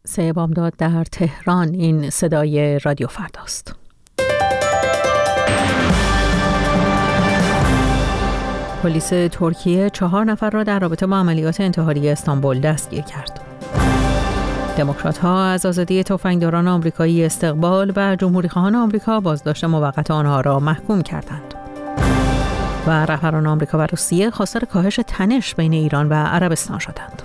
3 بامداد در تهران. این صدای رادیو فرداست. پلیس ترکیه 4 نفر را در رابطه با عملیات انتحاری استانبول دستگیر کرد. دموکرات‌ها از آزادی تفنگداران آمریکایی استقبال و جمهوری‌خواهان آمریکا بازداشت موقت آنها را محکوم کردند. و رهبران آمریکا و روسیه خواستار کاهش تنش بین ایران و عربستان شدند.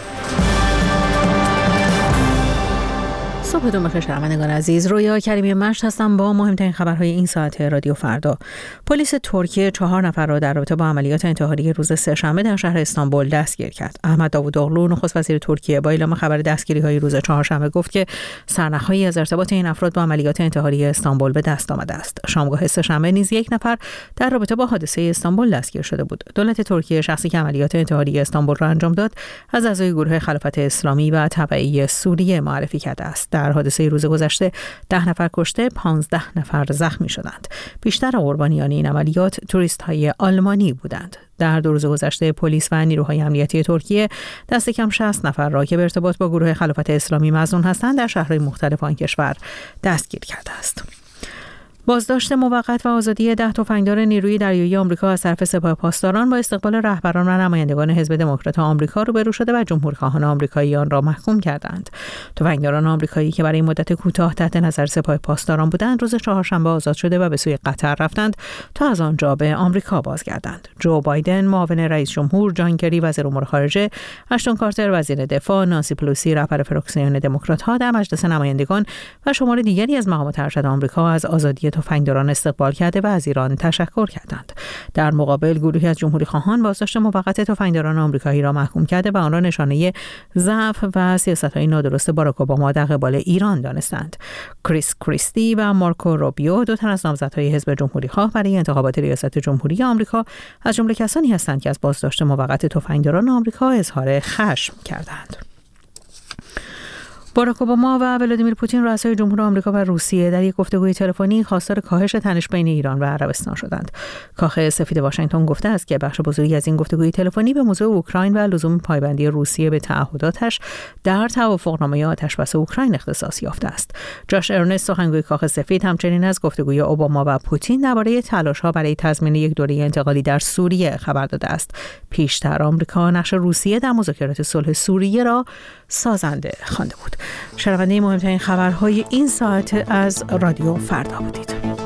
صبحتون بخیر شنوندگان عزیز. رویا کریمی مشت هستم با مهمترین خبرهای این ساعت رادیو فردا. پلیس ترکیه 4 نفر را در رابطه با عملیات انتحاری روز سه‌شنبه در شهر استانبول دستگیر کرد. احمد داوودوغلو نخست وزیر ترکیه با اعلام خبر دستگیری‌های روز چهارشنبه گفت که سرنخ‌هایی از ارتباط این افراد با عملیات انتحاری استانبول به دست آمده است. شامگاه سه‌شنبه نیز 1 نفر در رابطه با حادثه استانبول دستگیر شده بود. دولت ترکیه شخصی که عملیات انتحاری استانبول را انجام داد از اعضای گروه خلافت اسلامی و تبعی سوریه معرفی کرده است. در حادثه روز گذشته 10 نفر کشته، 15 نفر زخمی شدند. بیشتر قربانیان این عملیات توریست‌های آلمانی بودند. در 2 روز گذشته پلیس و نیروهای امنیتی ترکیه دست کم 60 نفر را که به ارتباط با گروه خلافت اسلامی مظنون هستند در شهرهای مختلف آن کشور دستگیر کرده است. بازداشت موقت و آزادی 10 تفنگدار نیروی دریایی آمریکا از طرف سپاه پاسداران با استقبال رهبران و نمایندگان حزب دموکرات آمریکا روبرو شده و جمهوری‌خواهان آمریکایی آن را محکوم کردند. تفنگداران آمریکایی که برای مدت کوتاه تحت نظر سپاه پاسداران بودند، روز چهارشنبه آزاد شده و به سوی قطر رفتند تا از آنجا به آمریکا بازگردند. جو بایدن معاون رئیس جمهور، جان کری وزیر امور خارجه، اشتون کارتر وزیر دفاع، نانسی پلوسی رهبر فراکسیون دموکرات‌ها در مجلس نمایندگان و شمار دیگری از مقامات ارشد آمریکا از آزادی تفنگداران استقبال کرده و از ایران تشکر کردند. در مقابل گروهی از جمهوری‌خواهان بازداشت موقت تفنگداران آمریکایی را محکوم کرده و آن را نشانه ضعف و سیاست‌های نادرست باراک اوباما در قبال ایران دانستند. کریس کریستی و مارکو روبیو، 2 تن از نامزدهای حزب جمهوری‌خواه برای انتخابات ریاست جمهوری آمریکا، از جمله کسانی هستند که از بازداشت موقت تفنگداران آمریکا اظهار خشم کردند. باراک اوباما و ولادیمیر پوتین رؤسای جمهور آمریکا و روسیه در یک گفتگوی تلفنی خواستار کاهش تنش بین ایران و عربستان شدند. کاخ سفید واشنگتن گفته است که بخش بزرگی از این گفتگوی تلفنی به موضوع اوکراین و لزوم پایبندی روسیه به تعهداتش در توافقنامه آتشبس اوکراین اختصاص یافته است. جاش ارنست، سخنگوی کاخ سفید، همچنین از گفتگوی اوباما و پوتین درباره تلاش‌ها برای تضمین یک دوره انتقالی در سوریه خبر داده است. پیشتر آمریکا نقش روسیه در مذاکرات صلح سوریه را سازنده خوانده بود. شنونده مهمترین خبرهای این ساعت از رادیو فردا بودید.